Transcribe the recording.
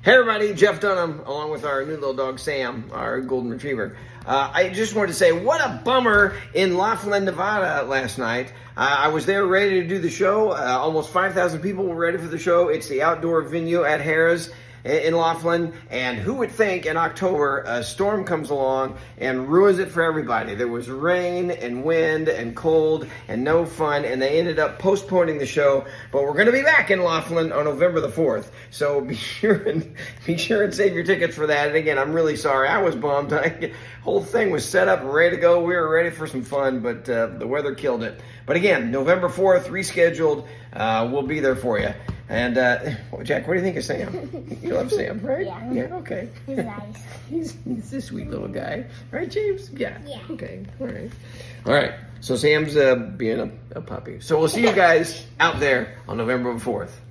Hey everybody, Jeff Dunham, along with our new little dog Sam, our golden retriever. I just wanted to say, what a bummer in Laughlin, Nevada last night. I was there ready to do the show. Almost 5,000 people were ready for the show. It's the outdoor venue at Harrah's in Laughlin, and who would think in October a storm comes along and ruins it for everybody. There was rain and wind and cold and no fun, and they ended up postponing the show, but we're going to be back in Laughlin on November the 4th, so be sure and save your tickets for that. And again, I'm really sorry. I was bummed. The whole thing was set up and ready to go. We were ready for some fun, but the weather killed it. But again, November 4th, rescheduled. We'll be there for you. And, Jack, what do you think of Sam? You love Sam, right? Yeah. Yeah, okay. He's nice. He's a sweet little guy. Right, James? Yeah. Yeah. Okay, all right. All right, so Sam's being a puppy. So we'll see you guys out there on November 4th.